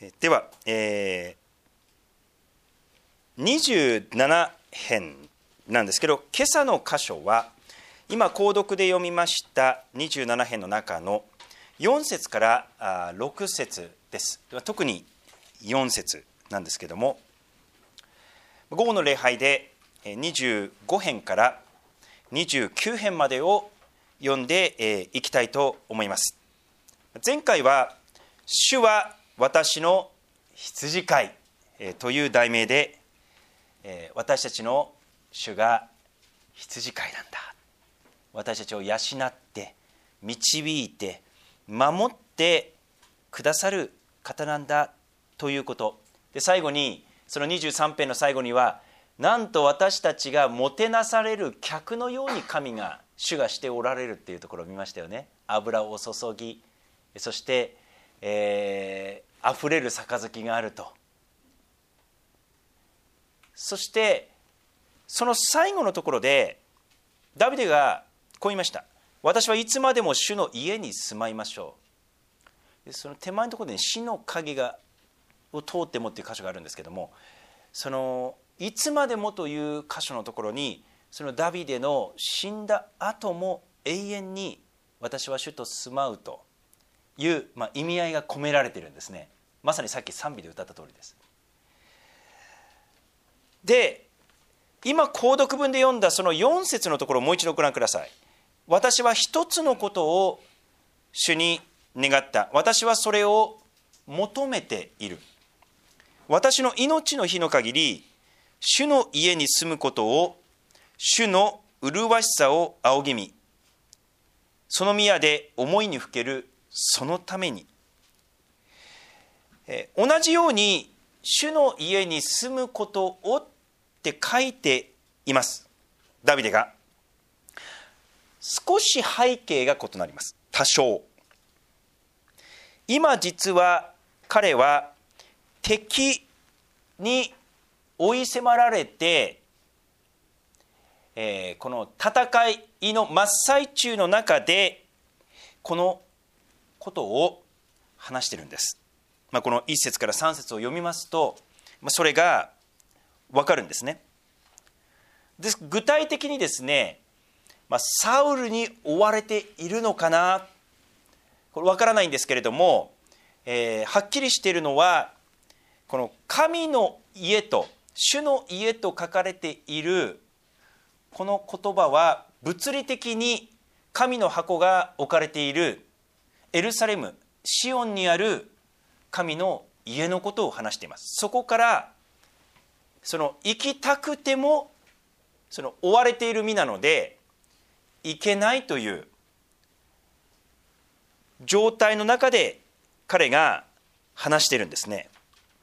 では、27編なんですけど、今朝の箇所は今購読で読みました27編の中の4節から6節です。特に4節なんですけども、午後の礼拝で25編から29編までを読んでいきたいと思います。前回は主は私の羊飼いという題名で、私たちの主が羊飼いなんだ、私たちを養って導いて守ってくださる方なんだということで、最後にその23編の最後には、なんと私たちがもてなされる客のように主がしておられるっていうところを見ましたよね。油を注ぎ、そしてあふれる杯があると。そしてその最後のところでダビデがこう言いました。私はいつまでも主の家に住まいましょう。でその手前のところで、死の影を通ってもっていう箇所があるんですけども、そのいつまでもという箇所のところに、そのダビデの死んだ後も永遠に私は主と住まうという、意味合いが込められているんですね。まさにさっき賛美で歌った通りです。で、今購読文で読んだその4節のところをもう一度ご覧ください。私は一つのことを主に願った。私はそれを求めている。私の命の日の限り、主の家に住むことを、主の麗しさを仰ぎ見、その宮で思いにふけるそのために。同じように主の家に住むことをって書いていますダビデが。少し背景が異なります。多少。今実は彼は敵に追い迫られて、この戦いの真っ最中の中でこのことを話しているんです。この1節から3節を読みますと、それが分かるんですね。で、具体的にですね、サウルに追われているのかな、これ分からないんですけれども、はっきりしているのは、この神の家と主の家と書かれているこの言葉は、物理的に神の箱が置かれているエルサレム、シオンにある神の家のことを話しています。そこからその行きたくてもその追われている身なので行けないという状態の中で彼が話しているんですね。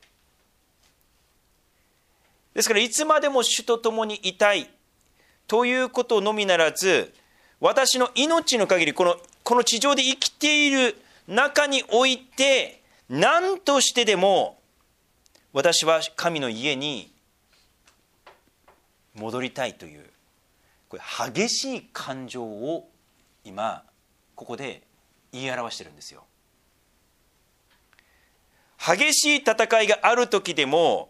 ですから、いつまでも主と共にいたいということのみならず、私の命の限りこの地上で生きている中において、何としてでも私は神の家に戻りたいという、これ激しい感情を今ここで言い表しているんですよ。激しい戦いがある時でも、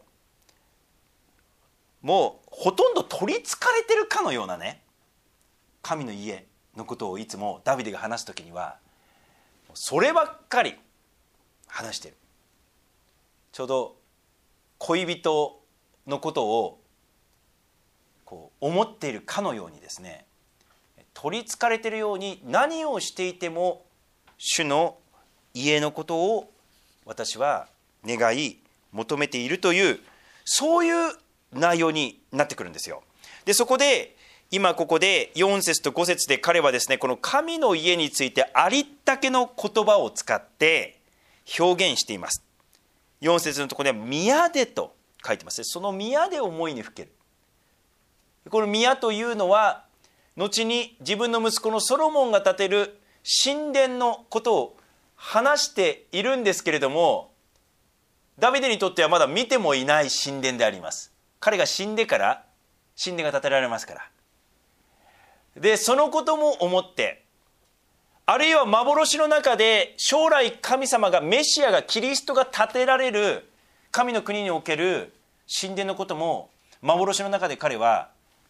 もうほとんど取りつかれてるかのようなね、神の家のことをいつもダビデが話す時にはそればっかり話している。ちょうど恋人のことを思っているかのようにですね、取りつかれているように、何をしていても主の家のことを私は願い求めているという、そういう内容になってくるんですよ。で、そこで今ここで4節と5節で彼はですね、この神の家についてありったけの言葉を使って表現しています。4節のところでは宮でと書いてますね。その宮で思いにふける。この宮というのは、後に自分の息子のソロモンが建てる神殿のことを話しているんですけれども、ダビデにとってはまだ見てもいない神殿であります。彼が死んでから神殿が建てられますから。で、そのことも思って、 あるいは幻の中で将来神様がメシアがキリストが建てられる神の国における神殿のことも幻の中で彼は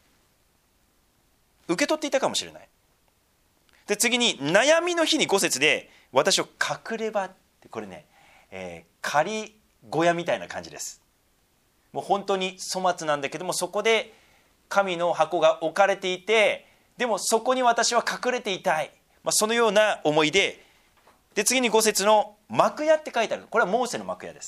受け取っていたかもしれない。で次に悩みの日に5節で私を隠れ場って、これね、仮小屋みたいな感じです。もう本当に粗末なんだけども、そこで神の箱が置かれていて、でもそこに私は隠れていたい、そのような思いで、次に5節の幕屋って書いてある。これはモーセの幕屋です。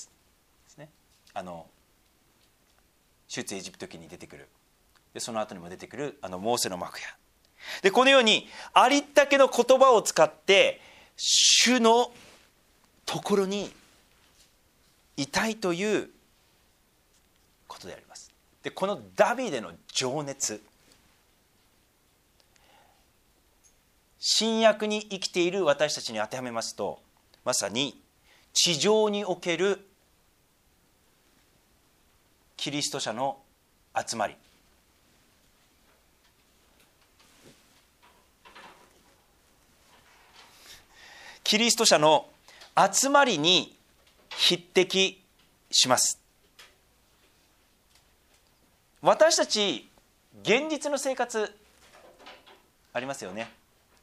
出エジプト記に出てくる、でその後にも出てくるモーセの幕屋で、このようにありったけの言葉を使って主のところにいたいということであります。でこのダビデの情熱、新約に生きている私たちに当てはめますと、まさに地上におけるキリスト者の集まり、キリスト者の集まりに匹敵します。私たち現実の生活ありますよね。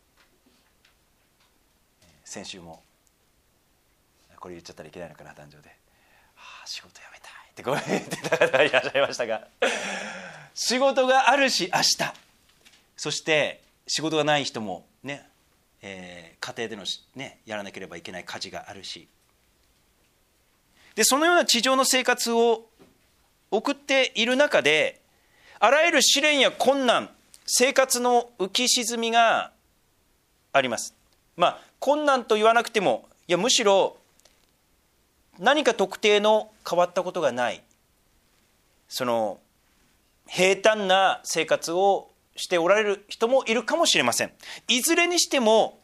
先週もこれ言っちゃったらいけないのかな、壇上で、仕事辞めたいってこう言ってた方がいらっしゃいましたが、仕事があるし明日、そして仕事がない人もね、家庭での、やらなければいけない家事があるし、でそのような地上の生活を送っている中で、あらゆる試練や困難、生活の浮き沈みがあります。困難と言わなくても、むしろ何か特定の変わったことがない、その平坦な生活をしておられる人もいるかもしれません。いずれにしても、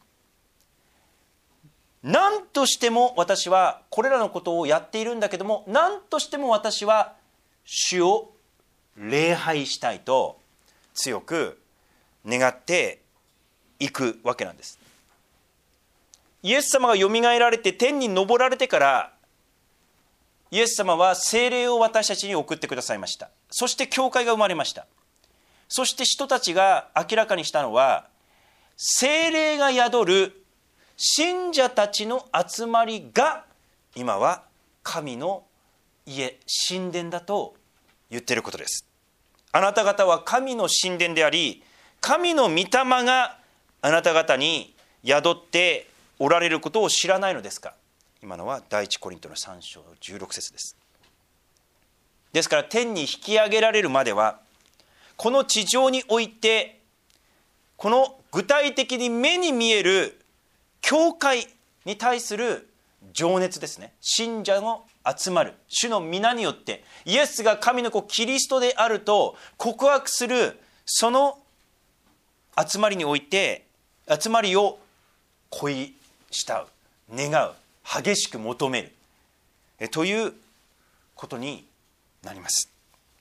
何としても私はこれらのことをやっているんだけども、何としても私は主を礼拝したいと強く願っていくわけなんです。イエス様がよみがえられて天に昇られてから、イエス様は聖霊を私たちに送ってくださいました。そして教会が生まれました。そして人たちが明らかにしたのは、聖霊が宿る信者たちの集まりが今は神の家、神殿だと言っていることです。あなた方は神の神殿であり、神の御霊があなた方に宿っておられることを知らないのですか。今のは第一コリントの3章16節です。ですから天に引き上げられるまでは、この地上においてこの具体的に目に見える教会に対する情熱ですね、信者の集まる主の皆によってイエスが神の子キリストであると告白する、その集まりにおいて、集まりを恋慕う、願う、激しく求めるということになります。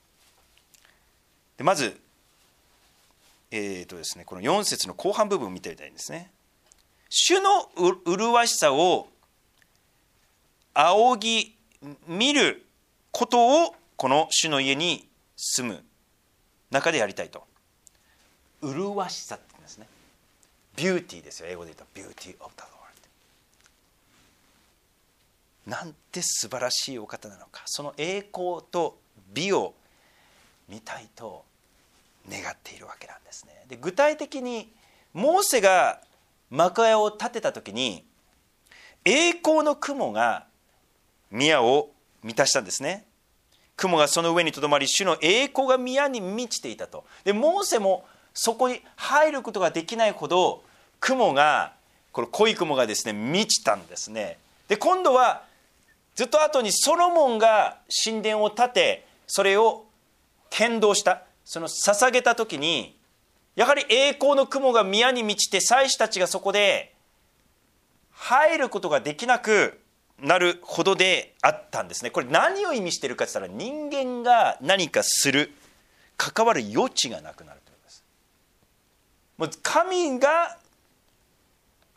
でまず、ですね、この4節の後半部分を見てみたいんですね。主の麗しさを仰ぎ見ることをこの主の家に住む中でやりたいと。麗しさって言うんですね。ビューティーですよ、英語で言うとビューティーオブザロード。なんて素晴らしいお方なのか、その栄光と美を見たいと願っているわけなんですね。で具体的にモーセが幕屋を建てた時に、栄光の雲が宮を満たしたんですね。雲がその上にとどまり、主の栄光が宮に満ちていたと。でモーセもそこに入ることができないほど雲が、この濃い雲がですね満ちたんですね。で今度はずっと後にソロモンが神殿を建て、それを献堂した、その捧げた時に、やはり栄光の雲が宮に満ちて、祭司たちがそこで入ることができなくなるほどであったんですね。これ何を意味しているかといったら、人間が何かする、関わる余地がなくなるということです。もう神が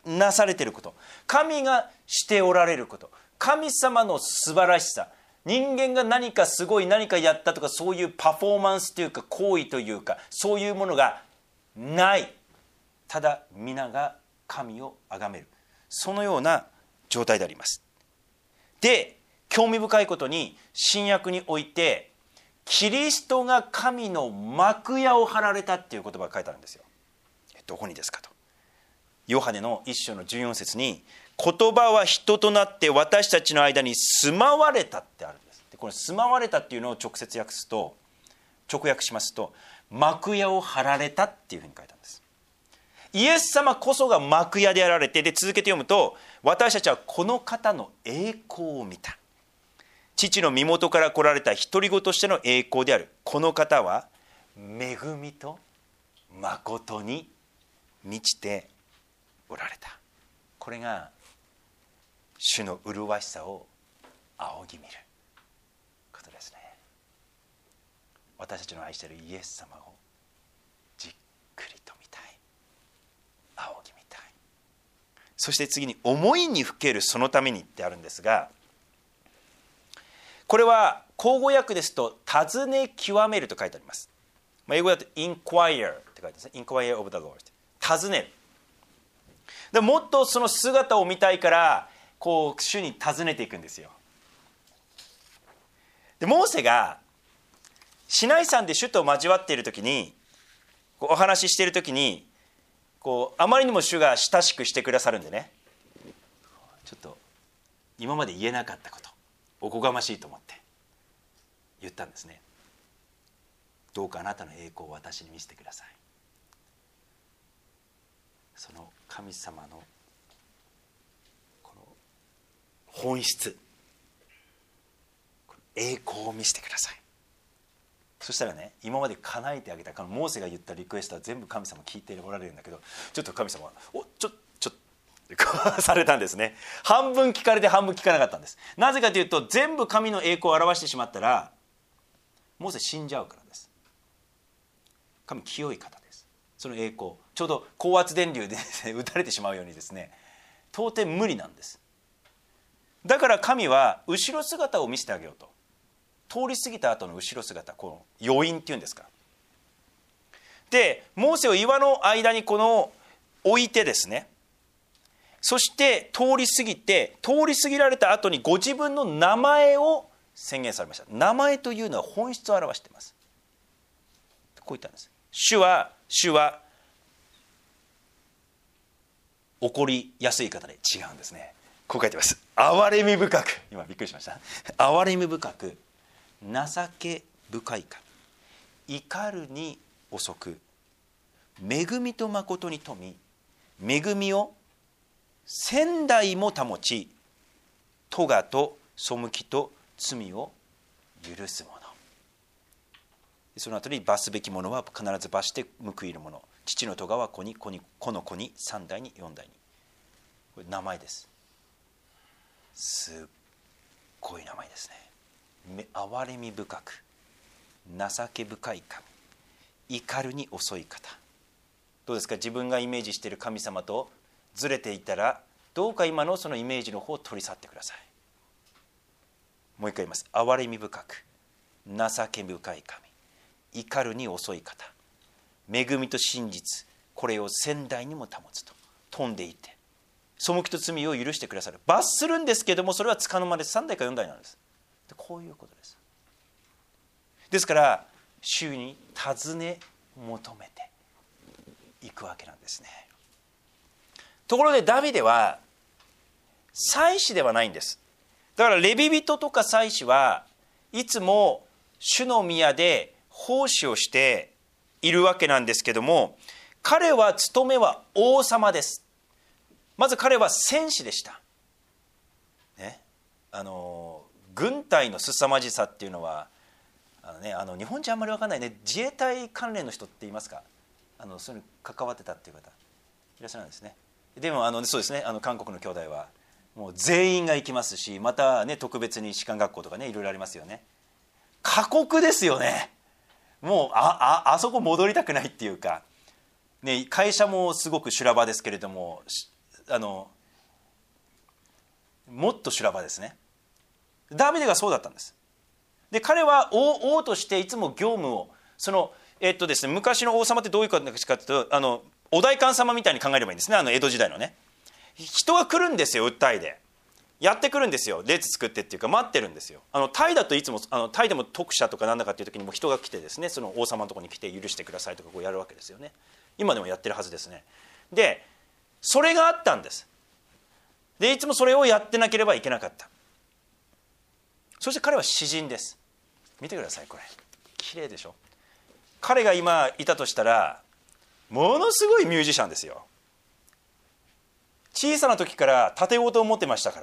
なされていること、神がしておられること、神様の素晴らしさ、人間が何かすごい何かやったとか、そういうパフォーマンスというか行為というか、そういうものがない。ただ皆が神を崇める、そのような状態であります。で、興味深いことに新約においてキリストが神の幕屋を張られたっていう言葉が書いてあるんですよ。どこにですかと、ヨハネの1章の14節に、言葉は人となって私たちの間に住まわれたってあるんです。でこれ住まわれたっていうのを直訳しますと、幕屋を張られたっていうふうに書いてあるんです。イエス様こそが幕屋でやられて、で続けて読むと、私たちはこの方の栄光を見た。父の身元から来られた独り子としての栄光であるこの方は恵みと誠に満ちておられた。これが主の麗しさを仰ぎ見ることですね。私たちの愛しているイエス様をじっくりと見たい、仰ぎ見たい。そして次に思いにふけるそのためにってあるんですが、これは口語訳ですと尋ね極めると書いてあります。英語だと inquire って書いてますね。 inquire of the Lord、 尋ねる。でもっとその姿を見たいからこう主に尋ねていくんですよ。でモーセがシナイ山で主と交わっている時に、お話ししている時にあまりにも主が親しくしてくださるんでね、ちょっと今まで言えなかったこと、おこがましいと思って言ったんですね。どうかあなたの栄光を私に見せてください。その神様のこの本質、栄光を見せてください。そしたらね、今まで叶えてあげたこのモーセが言ったリクエストは全部神様聞いておられるんだけど、ちょっと神様はちょっされたんですね。半分聞かれて半分聞かなかったんです。なぜかというと、全部神の栄光を表してしまったらモーセ死んじゃうからです。神清い方です。その栄光、ちょうど高圧電流で打たれてしまうようにですね、到底無理なんです。だから神は後ろ姿を見せてあげようと、通り過ぎた後の後ろ姿、この余韻っていうんですか。でモーセを岩の間に置いてですね、そして通り過ぎられた後にご自分の名前を宣言されました。名前というのは本質を表しています。こう言ったんです。主は怒りやすい方で違うんですね。こう書いてます。憐れみ深く、今びっくりしました。憐れみ深く、情け深い神、怒るに遅く、恵みと誠に富み、恵みを千代も保ち、咎と背きと罪を許す者。その後に罰すべき者は必ず罰して報いる者。父の咎は子に、子の子に、三代に四代に。これ名前です。すっごい名前ですね。憐れみ深く、情け深い神、怒るに遅い方。どうですか、自分がイメージしている神様とずれていたら、どうか今のそのイメージの方を取り去ってください。もう一回言います。憐れみ深く、情け深い神、怒るに遅い方、恵みと真実、これを千代にも保つと。飛んでいて背きと罪を許してくださる。罰するんですけども、それはつかの間で3代か4代なんです。こういうことです。ですから主に尋ね求めていくわけなんですね。ところでダビデは祭司ではないんです。だからレビ人とか祭司はいつも主の宮で奉仕をしているわけなんですけども、彼は務めは王様です。まず彼は戦士でした、ね、軍隊の凄まじさっていうのは日本人あんまり分かんないね。自衛隊関連の人って言いますか、そういうのに関わってたっていう方いらっしゃるんですね。でもそうですね、韓国の兄弟はもう全員が行きますし、またね特別に士官学校とかねいろいろありますよね。過酷ですよね。もうあそこ戻りたくないっていうか、ね、会社もすごく修羅場ですけれども、 もっと修羅場ですね。ダビデがそうだったんです。で彼は王としていつも業務をですね、昔の王様ってどういう感じかというとお代官様みたいに考えればいいんですね。江戸時代のね、人が来るんですよ。訴えでやってくるんですよ。列作ってっていうか待ってるんですよ。タイだといつもタイでも特赦とかなんだかっていう時にも人が来てですね、その王様のところに来て許してくださいとかこうやるわけですよね。今でもやってるはずですね。でそれがあったんです。でいつもそれをやってなければいけなかった。そして彼は詩人です。見てください、これ綺麗でしょ。彼が今いたとしたらものすごいミュージシャンですよ。小さな時から盾事を持ってましたから。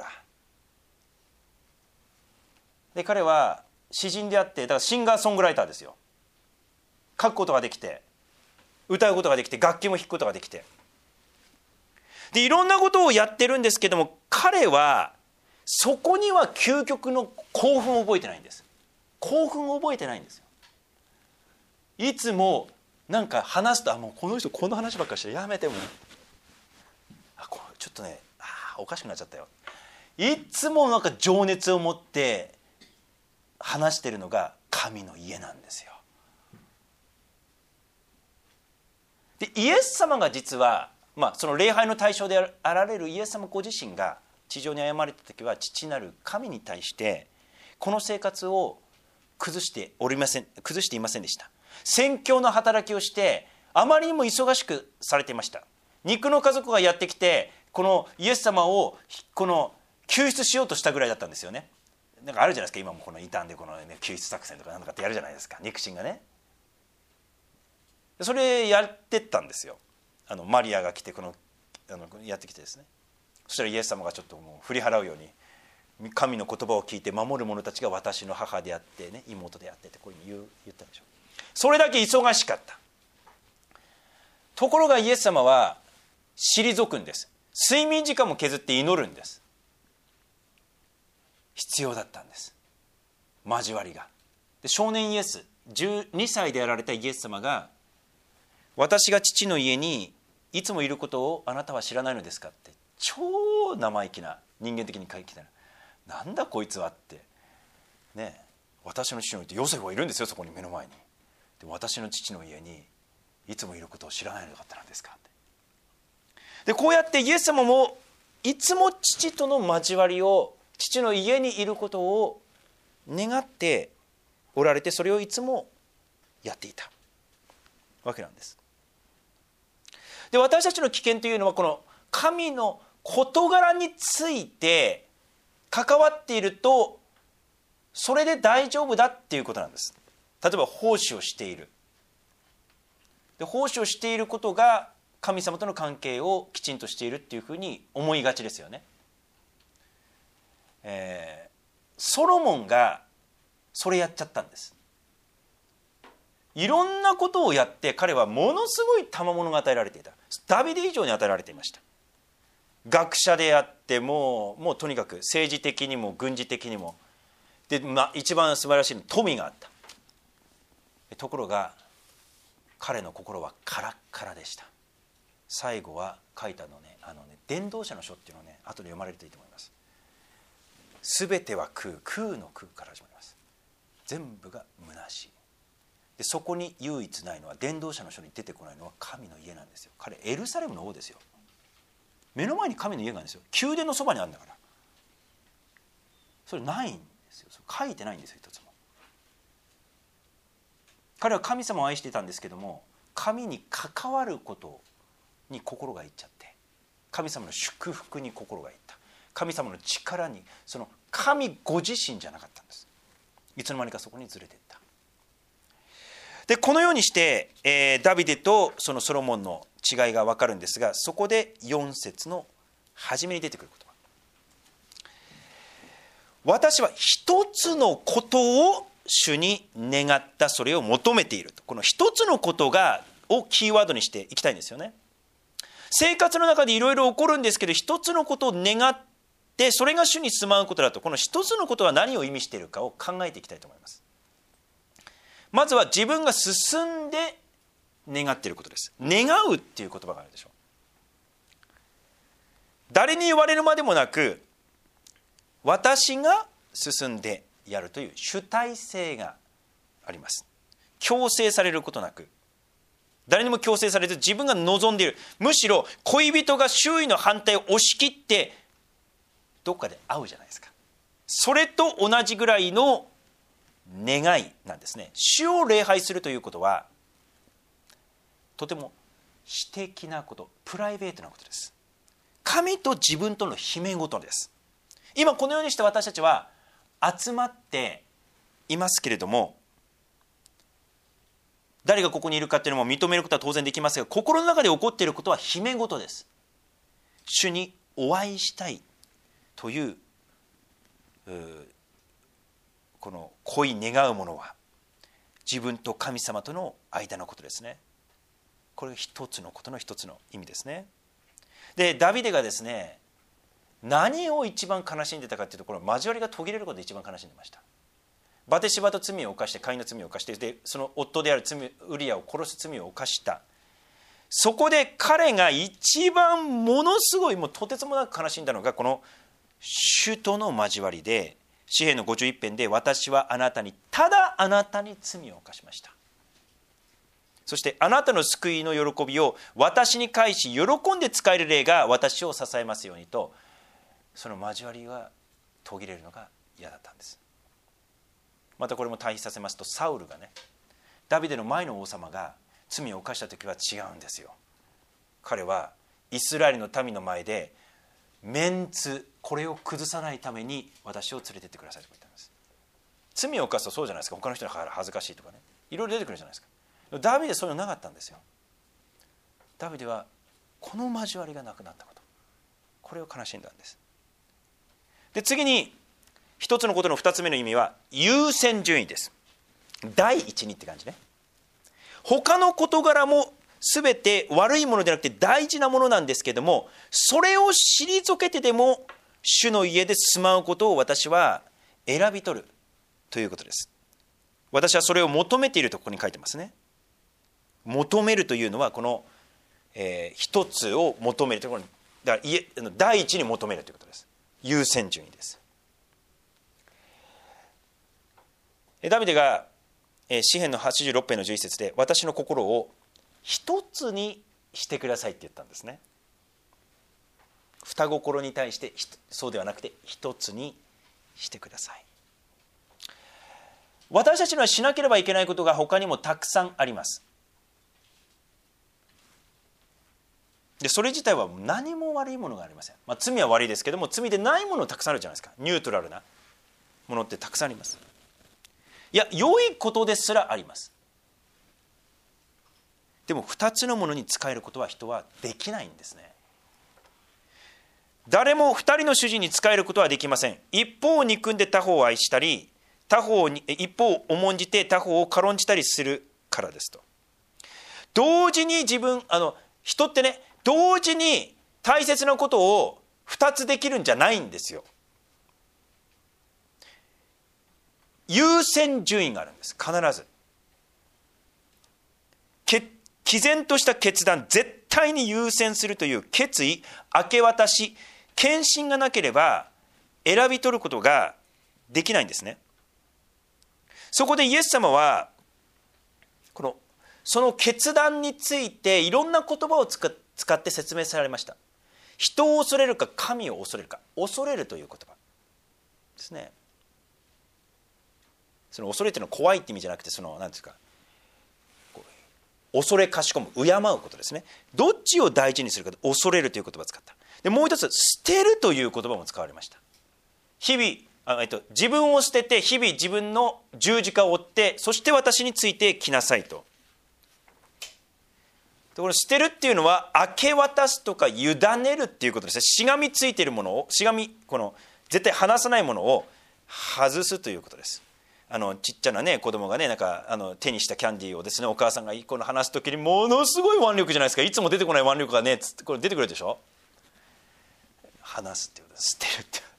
で彼は詩人であって、だからシンガーソングライターですよ。書くことができて歌うことができて楽器も弾くことができて、でいろんなことをやってるんですけども、彼はそこには究極の興奮を覚えてないんです。興奮を覚えてないんですよ。いつもなんか話すともうこの人この話ばっかりしてやめてもちょっとねおかしくなっちゃったよ。いつもなんか情熱を持って話してるのが神の家なんですよ。でイエス様が実は、その礼拝の対象であられるイエス様ご自身が地上に歩まれた時は父なる神に対してこの生活を崩していませんでした。宣教の働きをしてあまりにも忙しくされていました。肉の家族がやってきてこのイエス様を救出しようとしたぐらいだったんですよね。なんかあるじゃないですか、今もこの異端で救出作戦とかなんとかってやるじゃないですか、肉親がね。それやってったんですよ。マリアが来てやってきてですね、そしたらイエス様がちょっともう振り払うように神の言葉を聞いて守る者たちが私の母であってね、妹であってってこういうふうに言ったんでしょう。それだけ忙しかった。ところがイエス様は退くんです。睡眠時間も削って祈るんです。必要だったんです、交わりが。で少年イエス、12歳でやられたイエス様が、私が父の家にいつもいることをあなたは知らないのですかって、超生意気な、人間的に書いてきたら、なんだこいつはってね、私の父の家ってヨセフがいるんですよ、そこに目の前に。で私の父の家にいつもいることを知らないのかったなんですかって。でこうやってイエス様もいつも父との交わりを、父の家にいることを願っておられて、それをいつもやっていたわけなんです。で私たちの危険というのは、この神の事柄について関わっているとそれで大丈夫だっていうことなんです。例えば奉仕をしている。で奉仕をしていることが神様との関係をきちんとしているっていうふうに思いがちですよね。ソロモンがそれやっちゃったんです。いろんなことをやって彼はものすごい賜物が与えられていた。ダビデ以上に与えられていました。学者であってもうとにかく政治的にも軍事的にもで、一番素晴らしいのは富があった。ところが彼の心はカラッカラでした。最後は書いた伝道者の書っていうのをね、後で読まれるといいと思います。すべては空の空から始まります。全部が虚しい。でそこに唯一ないのは、伝道者の書に出てこないのは神の家なんですよ。彼エルサレムの王ですよ。目の前に神の家があるんですよ。宮殿のそばにあるんだから。それないんですよ。書いてないんですよ、一つも。彼は神様を愛していたんですけども、神に関わることに心がいっちゃって、神様の祝福に心がいった、神様の力に、その神ご自身じゃなかったんです。いつの間にかそこにずれていった。でこのようにして、ダビデとそのソロモンの違いが分かるんですが、そこで4節の初めに出てくる言葉、私は一つのことを主に願った、それを求めていると。この一つのことをキーワードにしていきたいんですよね。生活の中でいろいろ起こるんですけど、一つのことを願ってそれが主に住まうことだと、この一つのことは何を意味しているかを考えていきたいと思います。まずは自分が進んで願っていることです。願うっていう言葉があるでしょ誰に言われるまでもなく私が進んでやるという主体性があります。強制されることなく、誰にも強制されず自分が望んでいる、むしろ恋人が周囲の反対を押し切ってどっかで会うじゃないですか。それと同じぐらいの願いなんですね。主を礼拝するということはとても私的なこと、プライベートなことです。神と自分との秘め事です。今このようにして私たちは集まっていますけれども、誰がここにいるかっていうのも認めることは当然できますが、心の中で起こっていることは秘め事です。主にお会いしたいというこの恋願うものは自分と神様との間のことですね。これが一つのことの一つの意味ですね。でダビデがですね、何を一番悲しんでたかというと、この交わりが途切れることで一番悲しんでました。バテシバと罪を犯して、カインの罪を犯して、でその夫であるウリアを殺す罪を犯した。そこで彼が一番ものすごい、もうとてつもなく悲しんだのがこの主との交わりで、詩編の51編で、私はあなたに、ただあなたに罪を犯しました。そしてあなたの救いの喜びを私に返し、喜んで使える霊が私を支えますようにと、その交わりが途切れるのが嫌だったんです。またこれも対比させますと、サウルがね、ダビデの前の王様が罪を犯した時は違うんですよ。彼はイスラエルの民の前で、メンツ、これを崩さないために私を連れてってくださいと言ったんです。罪を犯すとそうじゃないですか、他の人に恥ずかしいとかね、いろいろ出てくるじゃないですか。ダビデそういうのなかったんですよ。ダビデはこの交わりがなくなったこと、これを悲しんだんです。で次に一つのことの二つ目の意味は優先順位です。第一にって感じね。他の事柄も全て悪いものでなくて大事なものなんですけども、それを退けてでも主の家で住まうことを私は選び取るということです。私はそれを求めているとここに書いてますね。求めるというのはこの、一つを求めるところに、だから第一に求めるということです。優先順位です。ダビデが詩編の86編の11節で、私の心を一つにしてくださいって言ったんですね。双心に対してそうではなくて一つにしてください。私たちにはしなければいけないことが他にもたくさんあります。でそれ自体は何も悪いものがありません。罪は悪いですけども、罪でないものたくさんあるじゃないですか。ニュートラルなものってたくさんあります。いや、良いことですらあります。でも2つのものに使えることは人はできないんですね。誰も2人の主人に仕えることはできません。一方を憎んで他方を愛したり、一方を重んじて他方を軽んじたりするからですと。同時に人ってね、同時に大切なことを2つできるんじゃないんですよ。優先順位があるんです。必ず毅然とした決断、絶対に優先するという決意、明け渡し、献身がなければ選び取ることができないんですね。そこでイエス様はその決断についていろんな言葉を使って説明されました。人を恐れるか神を恐れるか、恐れるという言葉ですね。その恐れというのは怖いって意味じゃなくて、何ですか、恐れかしこむ、敬うことですね。どっちを大事にするか、恐れるという言葉を使った。でもう一つ、捨てるという言葉も使われました。日々自分を捨てて、日々自分の十字架を追って、そして私についてきなさいと。この捨てるっていうのは明け渡すとか委ねるっていうことですね。しがみついているものを、絶対離さないものを外すということです。ちっちゃなね子供がね、手にしたキャンディーをですね、お母さんが一個の離すときにものすごい腕力じゃないですか。いつも出てこない腕力がね、これ出てくるでしょ。離すっていうことです。捨てるって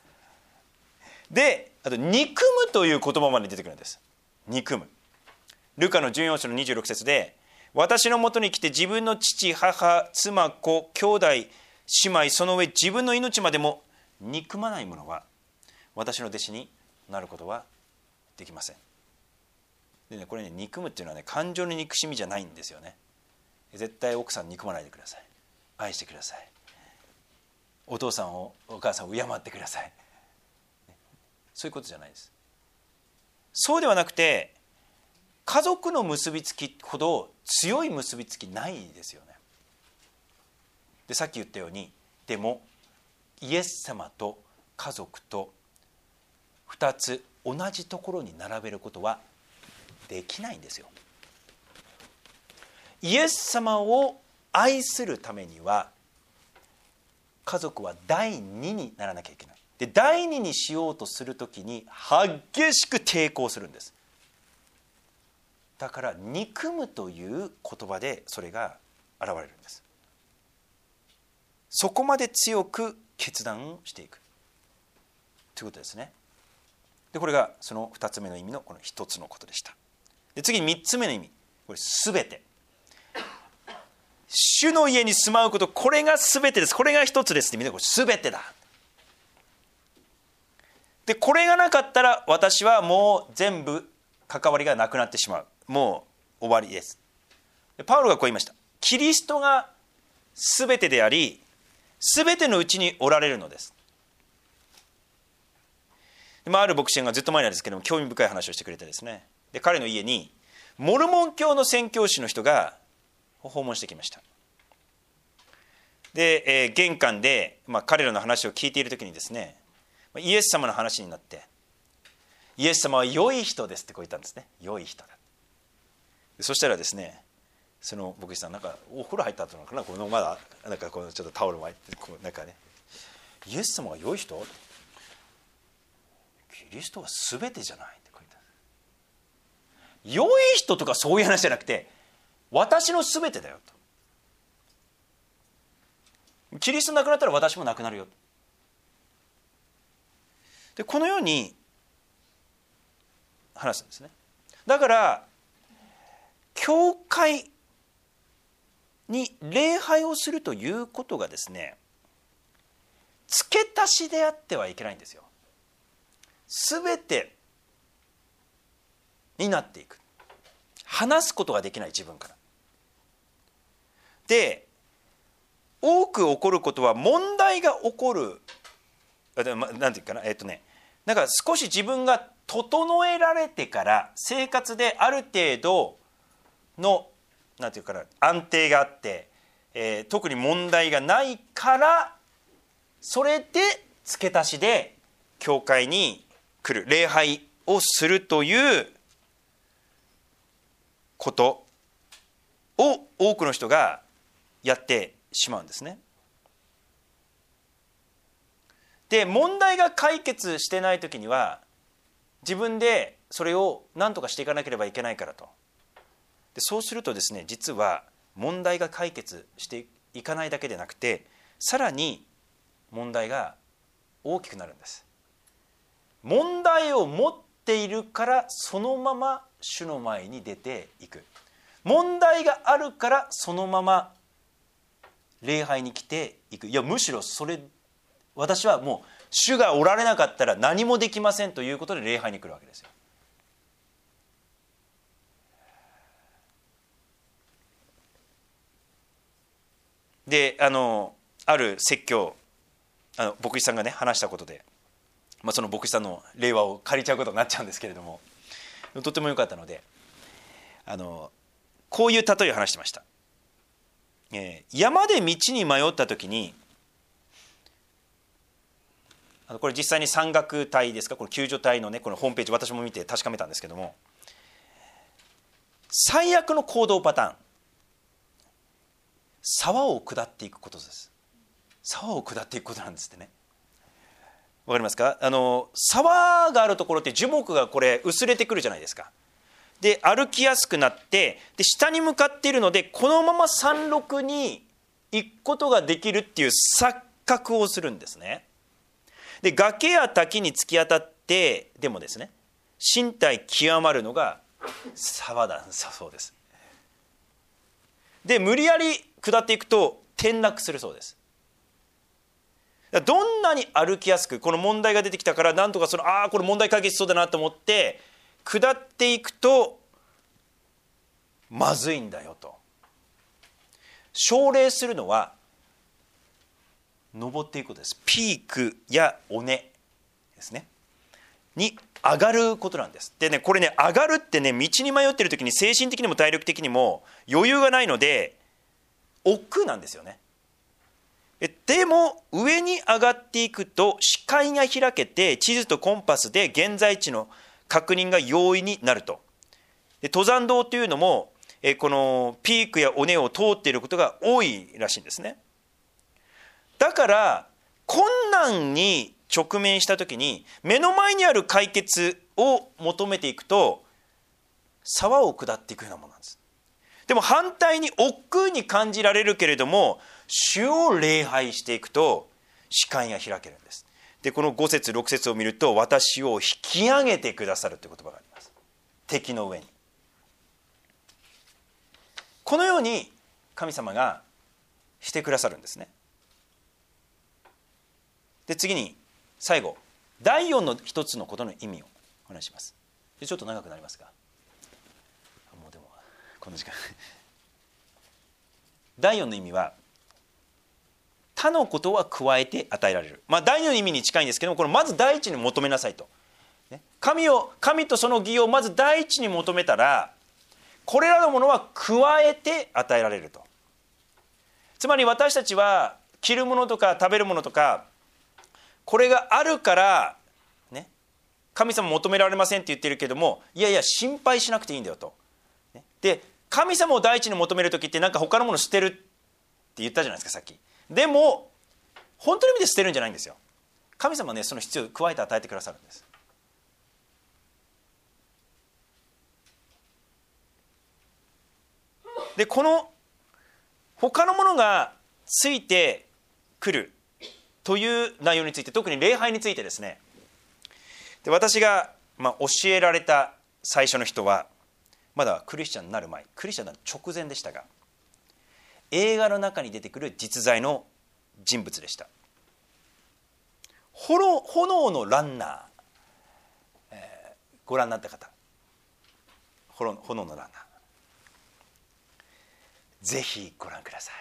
で、あと憎むという言葉まで出てくるんです。憎む。ルカの14章の26節で、私のもとに来て自分の父、母、妻、子、兄弟、 しまい、その上自分の命までも憎まない者は私の弟子になることはできません。でね、これね、憎むっていうのはね、感情の憎しみじゃないんですよね。絶対奥さん憎まないでください。愛してください。お父さんをお母さんを敬ってください。そういうことじゃないです。そうではなくて、家族の結びつきほど強い結びつきないですよね。で、さっき言ったように、でもイエス様と家族と2つ同じところに並べることはできないんですよ。イエス様を愛するためには家族は第二にならなきゃいけない。で、第二にしようとするときに激しく抵抗するんです。だから憎むという言葉でそれが現れるんです。そこまで強く決断をしていくということですね。で、これがその2つ目の意味のこの1つのことでした。で、次に3つ目の意味、これすべて。主の家に住まうこと、これがすべてです。これが一つですって意味で、これすべてだ。で、これがなかったら私はもう全部関わりがなくなってしまう。もう終わりです。で、パウロがこう言いました。キリストがすべてであり、すべてのうちにおられるのです。で、ある牧師がずっと前なんですけども、興味深い話をしてくれてですね。で、彼の家にモルモン教の宣教師の人が訪問してきました。で、玄関で、彼らの話を聞いているときにですね、イエス様の話になって、イエス様は良い人ですってこう言ったんですね。良い人だ。そしたらですね、その牧師さん、なんかお風呂入った後なのかな、このまだなんかこのちょっとタオル巻いて、こうなんかね、イエス様が良い人？キリストは全てじゃないって書いてある。良い人とかそういう話じゃなくて、私の全てだよと。キリストなくなったら私もなくなるよと。で、このように話すんですね。だから教会に礼拝をするということがですね、付け足しであってはいけないんですよ。全てになっていく。話すことができない自分から。で、多く起こることは問題が起こる。なんていうかな、なんか少し自分が整えられてから生活である程度のなんていうかな、安定があって、特に問題がないから、それで付け足しで教会に来る、礼拝をするということを多くの人がやってしまうんですね。で、問題が解決してないときには自分でそれを何とかしていかなければいけないからと。で、そうするとですね、実は問題が解決していかないだけでなくて、さらに問題が大きくなるんです。問題を持っているからそのまま主の前に出ていく。問題があるからそのまま礼拝に来ていく。いや、むしろそれ、私はもう主がおられなかったら何もできませんということで礼拝に来るわけですよ。で、ある説教、牧師さんがね話したことで、その牧師さんの令和を借りちゃうことになっちゃうんですけれども、とても良かったので、こういう例えを話してました。山で道に迷った時に、これ実際に山岳隊ですか、この救助隊のね、このホームページ私も見て確かめたんですけども、最悪の行動パターン、沢を下っていくことです。沢を下っていくことなんですってね。わかりますか？沢があるところって樹木がこれ薄れてくるじゃないですか。で、歩きやすくなって、で下に向かっているので、このまま山麓に行くことができるっていう錯覚をするんですね。で、崖や滝に突き当たってでもですね、身体極まるのが沢だそうです。で、無理やり下っていくと転落するそうです。 どんなに歩きやすく、この問題が出てきたからなんとかこれ問題解決しそうだなと思って下っていくとまずいんだよと。奨励するのは登っていくことです。ピークや尾根ですねに上がることなんです。でね、これね、上がるってね、道に迷ってる時に精神的にも体力的にも余裕がないので億劫なんですよね。でも上に上がっていくと視界が開けて、地図とコンパスで現在地の確認が容易になると。で登山道というのもこのピークや尾根を通っていることが多いらしいんですね。だから困難に直面した時に目の前にある解決を求めていくと沢を下っていくようなものなんです。でも反対に億劫に感じられるけれども主を礼拝していくと視界が開けるんです。でこの5節6節を見ると、私を引き上げてくださるという言葉があります。敵の上に。このように神様がしてくださるんですね。で次に最後、第4の一つのことの意味をお話します。でちょっと長くなりますが、もうでもこの時間第4の意味は他のことは加えて与えられる。第2の意味に近いんですけども、これまず第一に求めなさいと。神とその義をまず第一に求めたら、これらのものは加えて与えられると。つまり私たちは着るものとか食べるものとか、これがあるからね、神様求められませんって言ってるけども、いやいや心配しなくていいんだよと。で神様を第一に求める時ってなんか他のもの捨てるって言ったじゃないですかさっき。でも本当の意味で捨てるんじゃないんですよ。神様はね、その必要を加えて与えてくださるんです。でこの他のものがついてくるという内容について、特に礼拝についてですね、で私が教えられた最初の人はまだクリスチャンになる前、クリスチャンになる直前でしたが、映画の中に出てくる実在の人物でした。炎のランナー、ご覧になった方、炎のランナー、ぜひご覧ください。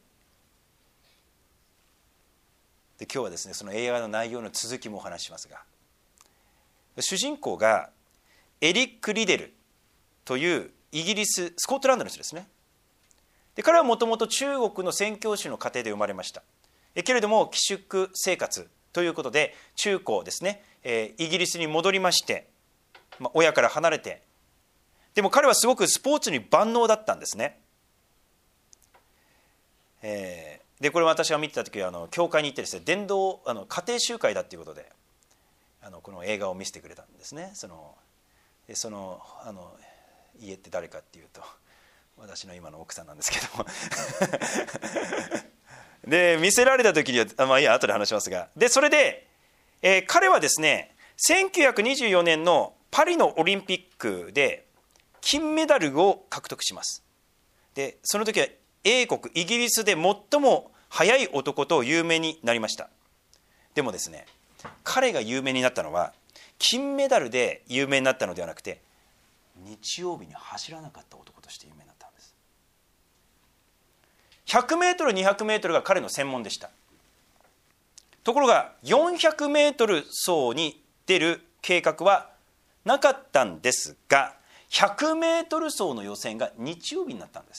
で今日はですね、その映画の内容の続きもお話ししますが、主人公がエリック・リデルというイギリススコットランドの人ですね。で彼はもともと中国の宣教師の家庭で生まれました。けれども寄宿生活ということで中高ですね、イギリスに戻りまして、親から離れて、でも彼はすごくスポーツに万能だったんですね。でこれ私が見てた時は教会に行ってですね、家庭集会だということでこの映画を見せてくれたんですね。その家って誰かっていうと、私の今の奥さんなんですけどもで見せられた時には、いや後で話しますが、でそれで、彼はですね1924年のパリのオリンピックで金メダルを獲得します。でその時は英国イギリスで最も速い男と有名になりました。でもですね、彼が有名になったのは金メダルで有名になったのではなくて、日曜日に走らなかった男として有名になったんです。100メートル200メートルが彼の専門でした。ところが400メートル走に出る計画はなかったんですが、100メートル走の予選が日曜日になったんです。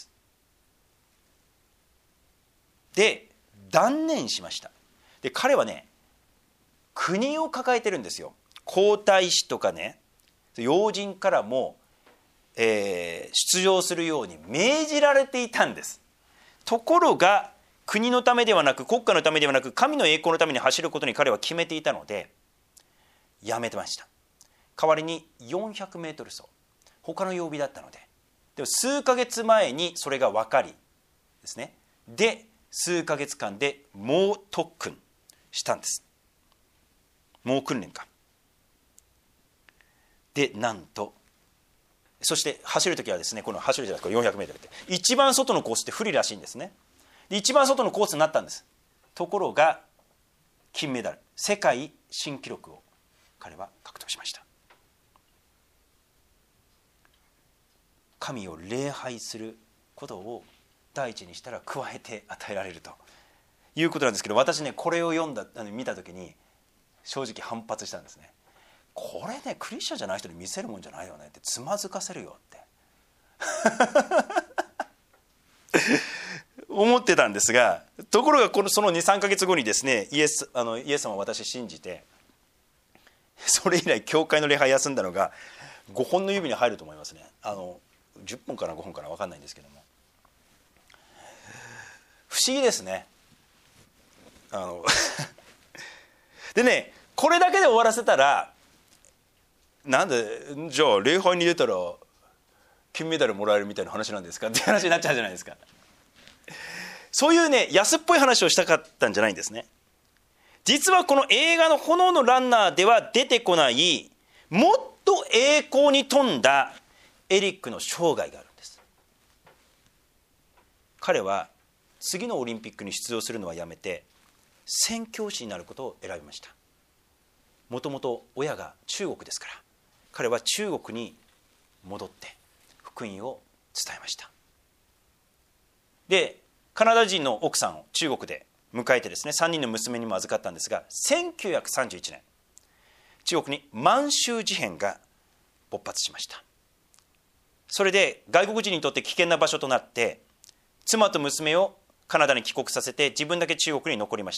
で断念しました。で彼はね、国を抱えてるんですよ。皇太子とかね、要人からも、出場するように命じられていたんです。ところが国のためではなく、国家のためではなく、神の栄光のために走ることに彼は決めていたのでやめてました。代わりに400メートル走、他の曜日だったので、でも数ヶ月前にそれが分かりですね、で数ヶ月間で猛特訓したんです。猛訓練か。でなんと、そして走るときはですね、この走るじゃないですか、400メートルって一番外のコースって不利らしいんですね。で一番外のコースになったんです。ところが金メダル、世界新記録を彼は獲得しました。神を礼拝することを第一にしたら加えて与えられるということなんですけど、私ねこれを見た時に正直反発したんですね。これねクリスチャンじゃない人に見せるもんじゃないよねって、つまずかせるよって思ってたんですが、ところがその 2,3 ヶ月後にですねイエス様を私信じて、それ以来教会の礼拝休んだのが5本の指に入ると思いますね。10本かな5本かな分かんないんですけども、不思議ですね。でね、これだけで終わらせたら、なんでじゃあ礼拝に出たら金メダルもらえるみたいな話なんですかって話になっちゃうじゃないですか。そういうね安っぽい話をしたかったんじゃないんですね。実はこの映画の炎のランナーでは出てこないもっと栄光に富んだエリックの生涯があるんです。彼は次のオリンピックに出場するのはやめて宣教師になることを選びました。もともと親が中国ですから、彼は中国に戻って福音を伝えました。でカナダ人の奥さんを中国で迎えてですね、3人の娘にも預かったんですが、1931年中国に満州事変が勃発しました。それで外国人にとって危険な場所となって、妻と娘をカナダに帰国させて自分だけ中国に残りました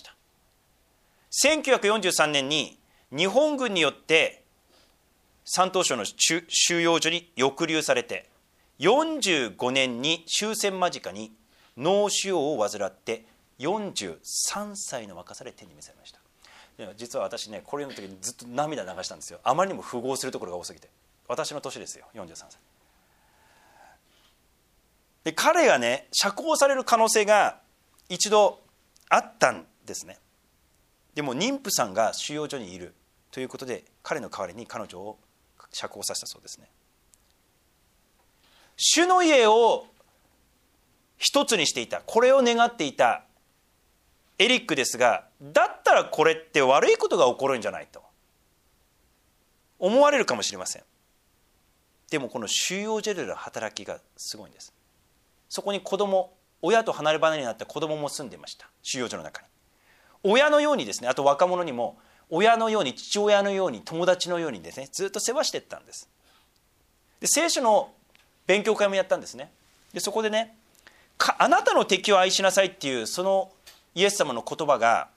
。1943年に日本軍によって山東省の収容所に抑留されて、45年に終戦間近に脳腫瘍を患って43歳の若さで天に召されました。実は私ねこれの時にずっと涙流したんですよ。あまりにも符合するところが多すぎて。私の年ですよ、43歳で。彼がね釈放される可能性が一度あったんですね。でも妊婦さんが収容所にいるということで、彼の代わりに彼女を釈放させたそうですね。主の家を一つにしていた、これを願っていたエリックですが、だったらこれって悪いことが起こるんじゃないと思われるかもしれません。でもこの収容所での働きがすごいんです。そこに親と離れ離れになった子供も住んでいました。収容所の中に親のようにですね、あと若者にも親のように、父親のように、友達のようにですね、ずっと世話していったんです。で聖書の勉強会もやったんですね。でそこでね、あなたの敵を愛しなさいっていうそのイエス様の言葉が、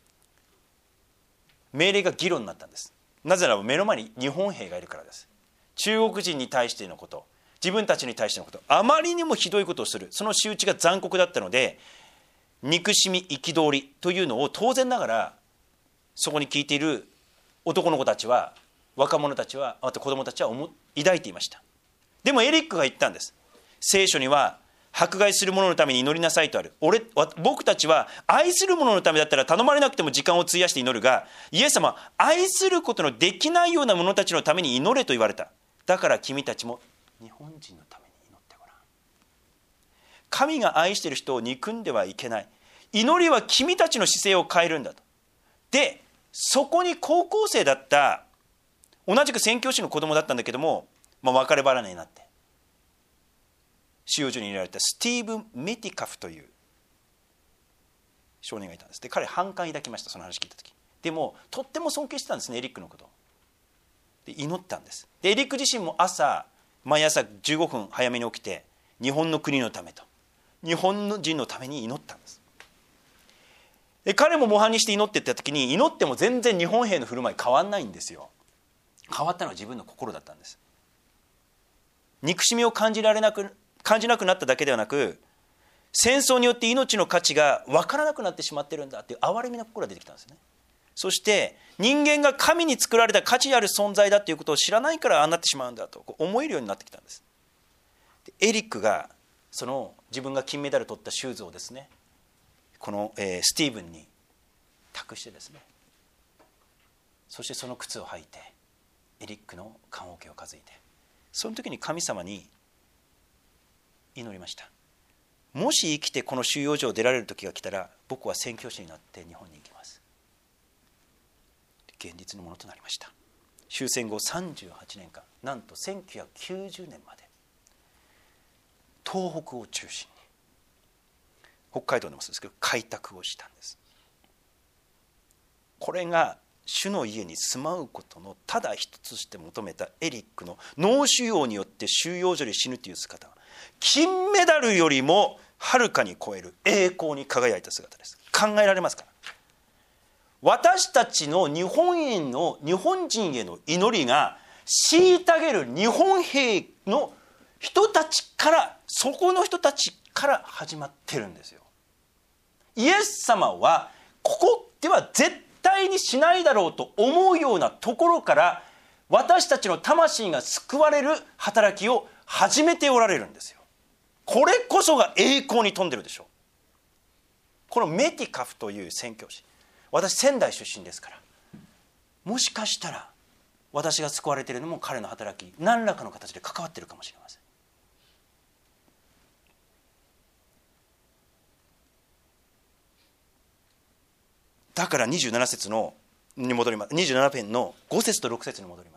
命令が議論になったんです。なぜならば目の前に日本兵がいるからです。中国人に対してのこと、自分たちに対してのこと、あまりにもひどいことをする、その仕打ちが残酷だったので、憎しみ憤りというのを当然ながらそこに聞いている男の子たちは、若者たちは、あと子供たちは抱いていました。でもエリックが言ったんです。聖書には迫害する者のために祈りなさいとある。僕たちは愛する者のためだったら頼まれなくても時間を費やして祈るが、イエス様は愛することのできないような者たちのために祈れと言われた。だから君たちも日本人のために祈ってごらん。神が愛している人を憎んではいけない。祈りは君たちの姿勢を変えるんだと。でそこに高校生だった同じく宣教師の子供だったんだけども、別れ離れになって収容所に入れられたスティーブン・メティカフという少年がいたんです。で彼反感抱きました、その話聞いた時。でもとっても尊敬してたんですね、エリックのことで。祈ったんです。でエリック自身も毎朝15分早めに起きて、日本の国のためと日本人のために祈ったんです。で彼も模範にして祈っていった時に、祈っても全然日本兵の振る舞い変わんないんですよ。変わったのは自分の心だったんです。憎しみを感じなくなっただけではなく、戦争によって命の価値が分からなくなってしまってるんだっていう哀れみの心が出てきたんですね。そして人間が神に作られた価値ある存在だということを知らないからああなってしまうんだと思えるようになってきたんです。でエリックがその自分が金メダル取ったシューズをですね、この、スティーブンに託してですね、そしてその靴を履いてエリックの棺桶を担いで、その時に神様に祈りました。もし生きてこの収容所を出られる時が来たら、僕は宣教師になって日本に行きます。 現実のものとなりました。終戦後38年間、なんと1990年まで東北を中心に、北海道でもそうですけど開拓をしたんです。これが主の家に住まうことのただ一つとして求めたエリックの脳腫瘍によって収容所で死ぬという姿は、金メダルよりもはるかに超える栄光に輝いた姿です。考えられますか。私たちの日本人への祈りが虐げる日本兵の人たちから、そこの人たちから始まってるんですよ。イエス様はここでは絶対にしないだろうと思うようなところから私たちの魂が救われる働きを始めておられるんですよ。これこそが栄光に富んでるでしょう。このメティカフという宣教師、私仙台出身ですから、もしかしたら私が救われているのも彼の働き、何らかの形で関わっているかもしれません。だから27節に戻ります。27編の5節と6節に戻ります。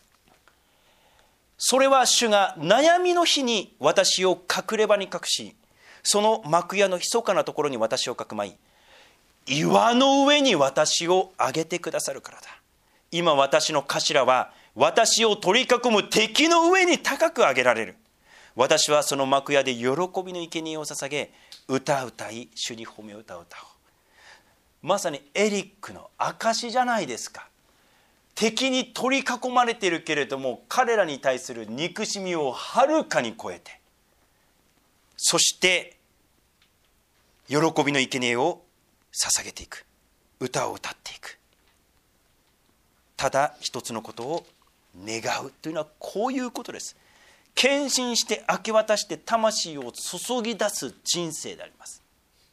それは主が悩みの日に私を隠れ場に隠し、その幕屋の密かなところに私をかくまい、岩の上に私を上げてくださるからだ。今私の頭は私を取り囲む敵の上に高く上げられる。私はその幕屋で喜びの生贄を捧げ、歌歌い主に褒め歌を歌おう。まさにエリックの証じゃないですか。敵に取り囲まれているけれども、彼らに対する憎しみをはるかに超えて、そして喜びの生贄を捧げていく、歌を歌っていく。ただ一つのことを願うというのはこういうことです。献身して明け渡して魂を注ぎ出す人生であります。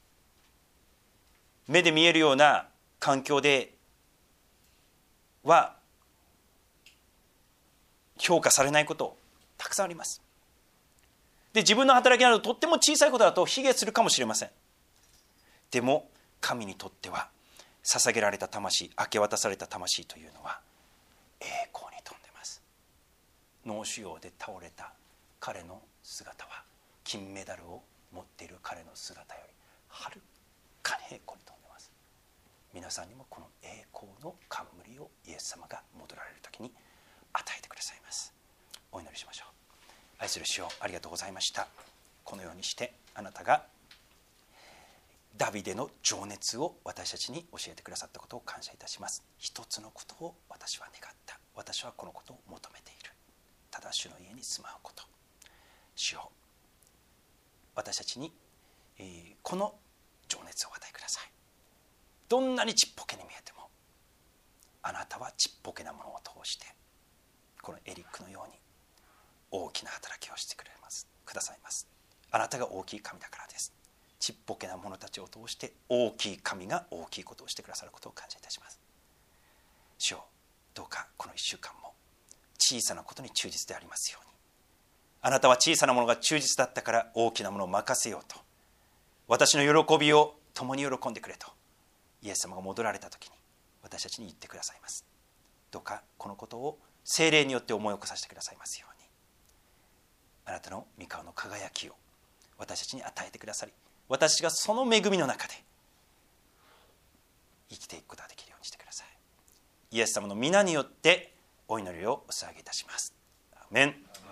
目で見えるような環境では評価されないことたくさんあります。で、自分の働きなどとっても小さいことだと卑下するかもしれません。でも神にとっては捧げられた魂、明け渡された魂というのは栄光に富んでいます。脳腫瘍で倒れた彼の姿は金メダルを持っている彼の姿よりはるかに栄光に富んでいます。皆さんにもこの栄光の冠をイエス様が戻られる時に与えてくださいます。お祈りしましょう。愛する主よ、ありがとうございました。このようにしてあなたがダビデの情熱を私たちに教えてくださったことを感謝いたします。一つのことを私は願った。私はこのことを求めている。ただ主の家に住まうこと。主よ、私たちに、この情熱を与えください。どんなにちっぽけに見えても、あなたはちっぽけなものを通してこのエリックのように大きな働きをしてくださいます。あなたが大きい神だからです。ちっぽけな者たちを通して大きい神が大きいことをしてくださることを感謝いたします。主よ、どうかこの1週間も小さなことに忠実でありますように。あなたは小さなものが忠実だったから大きなものを任せようと、私の喜びを共に喜んでくれとイエス様が戻られた時に私たちに言ってくださいます。どうかこのことを聖霊によって思い起こさせてくださいますように。あなたの御顔の輝きを私たちに与えてくださり、私がその恵みの中で生きていくことができるようにしてください。イエス様の皆によってお祈りをお捧げいたします。アーメン。